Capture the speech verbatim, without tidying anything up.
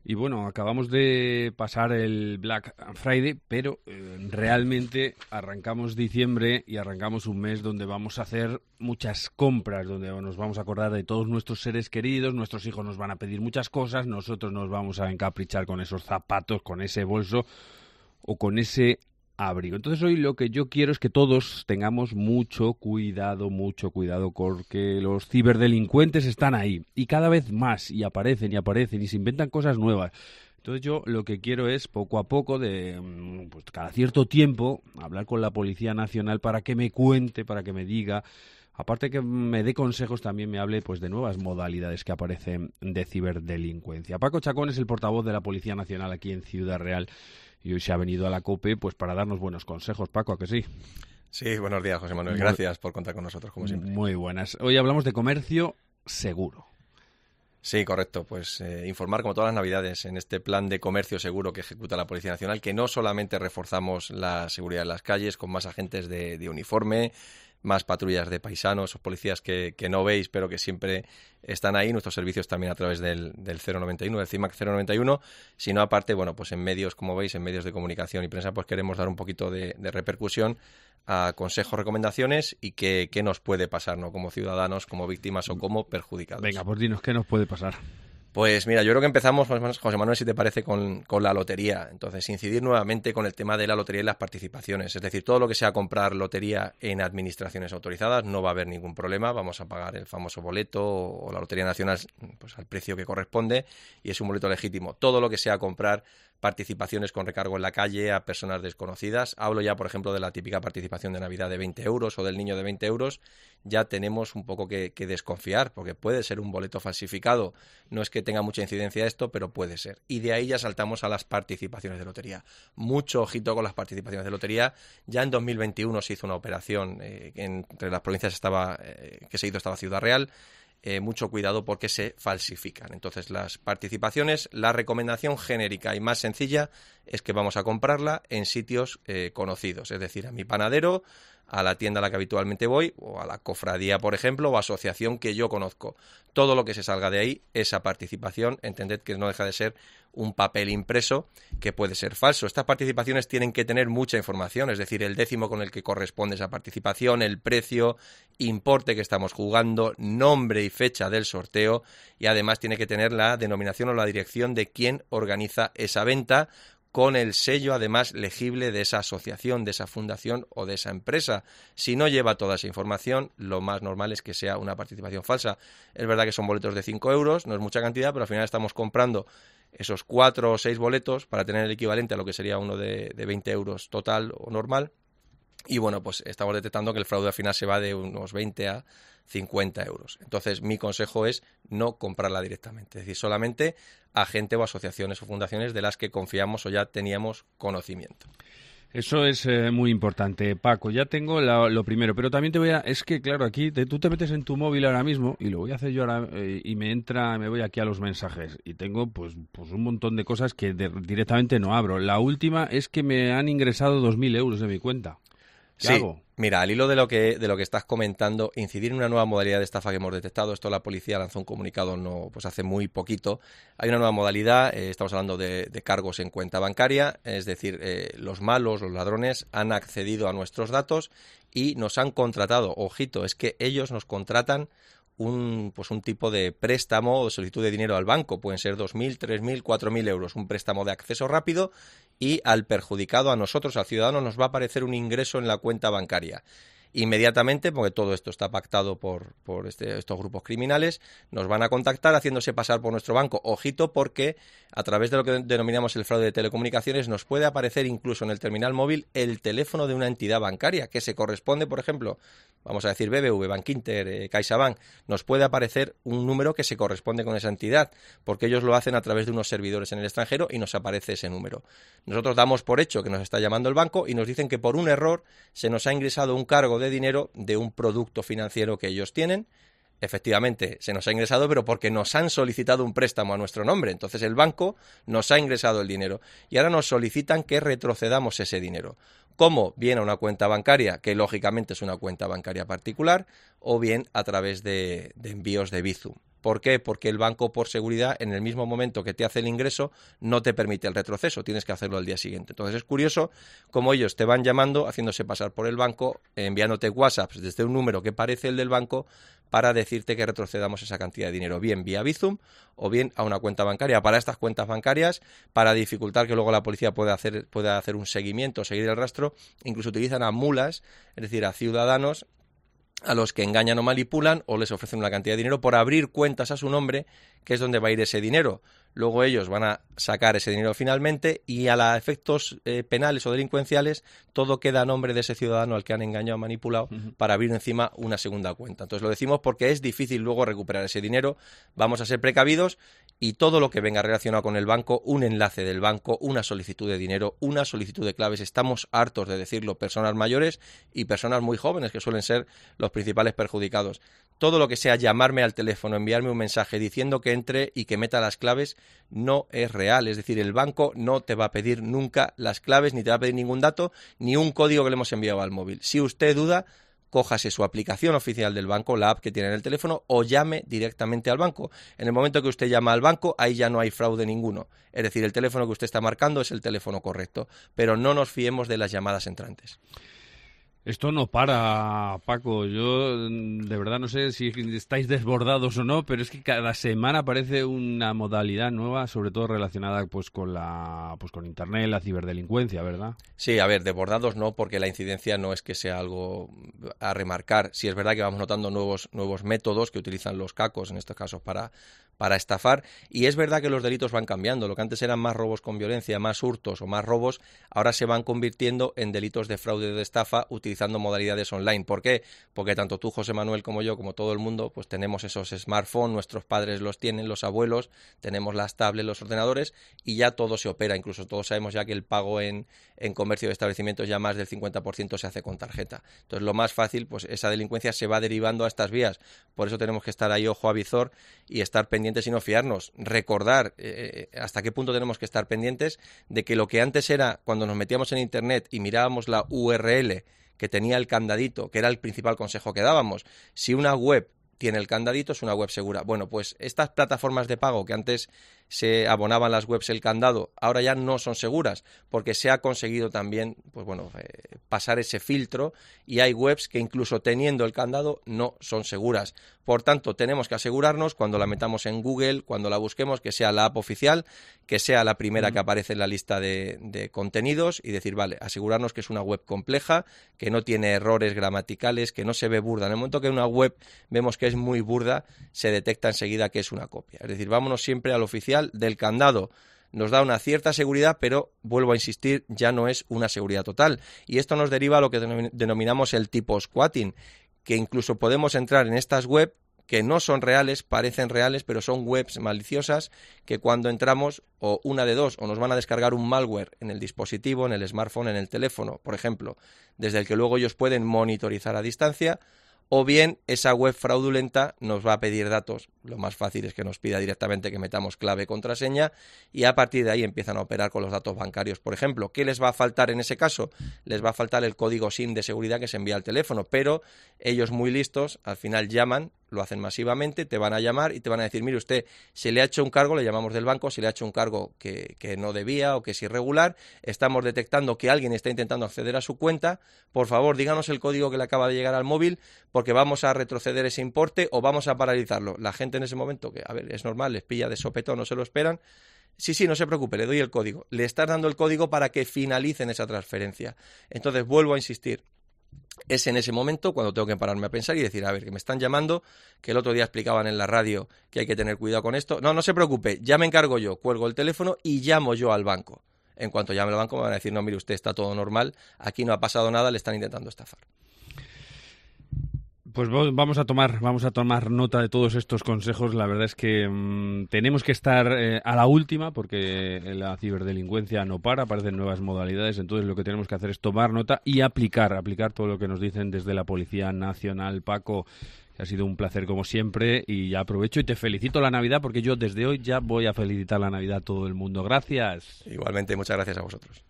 Y bueno, acabamos de pasar el Black Friday, pero eh, realmente arrancamos diciembre y arrancamos un mes donde vamos a hacer muchas compras, donde nos vamos a acordar de todos nuestros seres queridos, nuestros hijos nos van a pedir muchas cosas, nosotros nos vamos a encaprichar con esos zapatos, con ese bolso o con ese abrigo. Entonces hoy lo que yo quiero es que todos tengamos mucho cuidado, mucho cuidado, porque los ciberdelincuentes están ahí y cada vez más, y aparecen y aparecen y se inventan cosas nuevas. Entonces yo lo que quiero es poco a poco, de pues, cada cierto tiempo, hablar con la Policía Nacional para que me cuente, para que me diga, aparte que me dé consejos, también me hable pues de nuevas modalidades que aparecen de ciberdelincuencia. Paco Chacón es el portavoz de la Policía Nacional aquí en Ciudad Real. Y hoy se ha venido a la COPE pues para darnos buenos consejos, Paco, ¿a que sí? Sí, buenos días, José Manuel. Gracias por contar con nosotros, como siempre. Muy buenas. Hoy hablamos de comercio seguro. Sí, correcto. Pues eh, informar, como todas las Navidades, en este plan de comercio seguro que ejecuta la Policía Nacional, que no solamente reforzamos la seguridad en las calles con más agentes de, de uniforme, más patrullas de paisanos o policías que, que no veis, pero que siempre están ahí, nuestros servicios también a través del, del cero noventa y uno, del CIMAC cero noventa y uno, sino aparte, bueno, pues en medios, como veis, en medios de comunicación y prensa, pues queremos dar un poquito de, de repercusión a consejos, recomendaciones y qué, qué nos puede pasar, ¿no? Como ciudadanos, como víctimas o como perjudicados. Venga, pues dinos, ¿qué nos puede pasar? Pues mira, yo creo que empezamos, José Manuel, si te parece, con, con la lotería. Entonces, incidir nuevamente con el tema de la lotería y las participaciones. Es decir, todo lo que sea comprar lotería en administraciones autorizadas no va a haber ningún problema. Vamos a pagar el famoso boleto o la Lotería Nacional pues al precio que corresponde y es un boleto legítimo. Todo lo que sea comprar participaciones con recargo en la calle a personas desconocidas. Hablo ya, por ejemplo, de la típica participación de Navidad de veinte euros o del niño de veinte euros. Ya tenemos un poco que, que desconfiar, porque puede ser un boleto falsificado. No es que tenga mucha incidencia esto, pero puede ser. Y de ahí ya saltamos a las participaciones de lotería. Mucho ojito con las participaciones de lotería. Ya en dos mil veintiuno se hizo una operación eh, entre las provincias estaba eh, que se hizo estaba Ciudad Real. Eh, mucho cuidado porque se falsifican. Entonces, las participaciones, la recomendación genérica y más sencilla es que vamos a comprarla en sitios eh, conocidos, es decir, a mi panadero, a la tienda a la que habitualmente voy, o a la cofradía, por ejemplo, o asociación que yo conozco. Todo lo que se salga de ahí, esa participación, entended que no deja de ser un papel impreso que puede ser falso. Estas participaciones tienen que tener mucha información, es decir, el décimo con el que corresponde esa participación, el precio, importe que estamos jugando, nombre y fecha del sorteo y además tiene que tener la denominación o la dirección de quien organiza esa venta, con el sello además legible de esa asociación, de esa fundación o de esa empresa. Si no lleva toda esa información, lo más normal es que sea una participación falsa. Es verdad que son boletos de cinco euros, no es mucha cantidad, pero al final estamos comprando esos cuatro o seis boletos para tener el equivalente a lo que sería uno de, de veinte euros total o normal. Y bueno, pues estamos detectando que el fraude al final se va de unos veinte a cincuenta euros. Entonces, mi consejo es no comprarla directamente, es decir, solamente a gente o asociaciones o fundaciones de las que confiamos o ya teníamos conocimiento. Eso es eh, muy importante, Paco. Ya tengo la, lo primero, pero también te voy a... Es que, claro, aquí te, tú te metes en tu móvil ahora mismo y lo voy a hacer yo ahora eh, y me entra, me voy aquí a los mensajes y tengo pues, pues un montón de cosas que de, directamente no abro. La última es que me han ingresado dos mil euros de mi cuenta. ¿Qué sí, hago? Mira, al hilo de lo que de lo que estás comentando, incidir en una nueva modalidad de estafa que hemos detectado. Esto la policía lanzó un comunicado no pues hace muy poquito. Hay una nueva modalidad, eh, estamos hablando de, de cargos en cuenta bancaria, es decir, eh, los malos, los ladrones han accedido a nuestros datos y nos han contratado. Ojito, es que ellos nos contratan un pues un tipo de préstamo o solicitud de dinero al banco. Pueden ser dos mil, tres mil, cuatro mil euros. Un préstamo de acceso rápido y al perjudicado, a nosotros, al ciudadano, nos va a aparecer un ingreso en la cuenta bancaria. Inmediatamente, porque todo esto está pactado por, por este, estos grupos criminales, nos van a contactar haciéndose pasar por nuestro banco. Ojito, porque a través de lo que denominamos el fraude de telecomunicaciones nos puede aparecer incluso en el terminal móvil el teléfono de una entidad bancaria que se corresponde, por ejemplo, vamos a decir B B V, Bankinter, eh, CaixaBank, nos puede aparecer un número que se corresponde con esa entidad, porque ellos lo hacen a través de unos servidores en el extranjero y nos aparece ese número. Nosotros damos por hecho que nos está llamando el banco y nos dicen que por un error se nos ha ingresado un cargo de dinero de un producto financiero que ellos tienen. Efectivamente, se nos ha ingresado, pero porque nos han solicitado un préstamo a nuestro nombre. Entonces el banco nos ha ingresado el dinero y ahora nos solicitan que retrocedamos ese dinero. ¿Cómo? Bien a una cuenta bancaria, que lógicamente es una cuenta bancaria particular, o bien a través de, de envíos de Bizum. ¿Por qué? Porque el banco, por seguridad, en el mismo momento que te hace el ingreso, no te permite el retroceso, tienes que hacerlo al día siguiente. Entonces es curioso cómo ellos te van llamando, haciéndose pasar por el banco, enviándote WhatsApps desde un número que parece el del banco para decirte que retrocedamos esa cantidad de dinero, bien vía Bizum o bien a una cuenta bancaria. Para estas cuentas bancarias, para dificultar que luego la policía pueda hacer, pueda hacer un seguimiento, seguir el rastro, incluso utilizan a mulas, es decir, a ciudadanos a los que engañan o manipulan o les ofrecen una cantidad de dinero por abrir cuentas a su nombre, que es donde va a ir ese dinero. Luego ellos van a sacar ese dinero finalmente y a los efectos eh, penales o delincuenciales todo queda a nombre de ese ciudadano al que han engañado o manipulado uh-huh. para abrir encima una segunda cuenta. Entonces lo decimos porque es difícil luego recuperar ese dinero. Vamos a ser precavidos y todo lo que venga relacionado con el banco, un enlace del banco, una solicitud de dinero, una solicitud de claves. Estamos hartos de decirlo, personas mayores y personas muy jóvenes que suelen ser los principales perjudicados. Todo lo que sea llamarme al teléfono, enviarme un mensaje diciendo que entre y que meta las claves no es real. Es decir, el banco no te va a pedir nunca las claves, ni te va a pedir ningún dato, ni un código que le hemos enviado al móvil. Si usted duda, cójase su aplicación oficial del banco, la app que tiene en el teléfono, o llame directamente al banco. En el momento que usted llama al banco, ahí ya no hay fraude ninguno. Es decir, el teléfono que usted está marcando es el teléfono correcto, pero no nos fiemos de las llamadas entrantes. Esto no para, Paco. Yo de verdad no sé si estáis desbordados o no, pero es que cada semana aparece una modalidad nueva, sobre todo relacionada pues con la pues con Internet, la ciberdelincuencia, ¿verdad? Sí, a ver, desbordados no, porque la incidencia no es que sea algo a remarcar. Sí es verdad que vamos notando nuevos nuevos métodos que utilizan los cacos, en estos casos, para para estafar, y es verdad que los delitos van cambiando. Lo que antes eran más robos con violencia, más hurtos o más robos, ahora se van convirtiendo en delitos de fraude o de estafa utilizando modalidades online. ¿Por qué? Porque tanto tú, José Manuel, como yo, como todo el mundo, pues tenemos esos smartphones, nuestros padres los tienen, los abuelos, tenemos las tablets, los ordenadores, y ya todo se opera. Incluso todos sabemos ya que el pago en, en comercio de establecimientos ya más del cincuenta por ciento se hace con tarjeta. Entonces lo más fácil, pues esa delincuencia se va derivando a estas vías. Por eso tenemos que estar ahí ojo a visor y estar pendientes y no fiarnos. Recordar eh, hasta qué punto tenemos que estar pendientes de que lo que antes era cuando nos metíamos en Internet y mirábamos la U R L que tenía el candadito, que era el principal consejo que dábamos. Si una web tiene el candadito, es una web segura. Bueno, pues estas plataformas de pago que antes se abonaban las webs el candado, ahora ya no son seguras, porque se ha conseguido también, pues bueno, eh, pasar ese filtro, y hay webs que incluso teniendo el candado no son seguras. Por tanto, tenemos que asegurarnos cuando la metamos en Google, cuando la busquemos, que sea la app oficial, que sea la primera que aparece en la lista de, de contenidos, y decir, vale, asegurarnos que es una web compleja, que no tiene errores gramaticales, que no se ve burda. En el momento que una web vemos que es muy burda, se detecta enseguida que es una copia. Es decir, vámonos siempre al oficial del candado. Nos da una cierta seguridad, pero vuelvo a insistir, ya no es una seguridad total. Y esto nos deriva a lo que denominamos el tipo squatting, que incluso podemos entrar en estas webs que no son reales, parecen reales, pero son webs maliciosas que cuando entramos, o una de dos, o nos van a descargar un malware en el dispositivo, en el smartphone, en el teléfono, por ejemplo, desde el que luego ellos pueden monitorizar a distancia, o bien esa web fraudulenta nos va a pedir datos. Lo más fácil es que nos pida directamente que metamos clave, contraseña, y a partir de ahí empiezan a operar con los datos bancarios. Por ejemplo, ¿qué les va a faltar en ese caso? Les va a faltar el código SIM de seguridad que se envía al teléfono, pero ellos muy listos, al final llaman, lo hacen masivamente, te van a llamar y te van a decir, mire usted, se le ha hecho un cargo, le llamamos del banco, se le ha hecho un cargo que, que no debía o que es irregular, estamos detectando que alguien está intentando acceder a su cuenta, por favor díganos el código que le acaba de llegar al móvil porque vamos a retroceder ese importe o vamos a paralizarlo. La gente en ese momento, que a ver, es normal, les pilla de sopetón, no se lo esperan, sí, sí, no se preocupe, le doy el código, le estás dando el código para que finalicen esa transferencia. Entonces vuelvo a insistir, es en ese momento cuando tengo que pararme a pensar y decir, a ver, que me están llamando, que el otro día explicaban en la radio que hay que tener cuidado con esto. No, no se preocupe, ya me encargo yo, cuelgo el teléfono y llamo yo al banco. En cuanto llame al banco me van a decir, no, mire usted, está todo normal, aquí no ha pasado nada, le están intentando estafar. Pues vamos a tomar vamos a tomar nota de todos estos consejos. La verdad es que mmm, tenemos que estar eh, a la última porque la ciberdelincuencia no para, aparecen nuevas modalidades, entonces lo que tenemos que hacer es tomar nota y aplicar, aplicar todo lo que nos dicen desde la Policía Nacional. Paco, ha sido un placer como siempre y ya aprovecho y te felicito la Navidad porque yo desde hoy ya voy a felicitar la Navidad a todo el mundo. Gracias. Igualmente, muchas gracias a vosotros.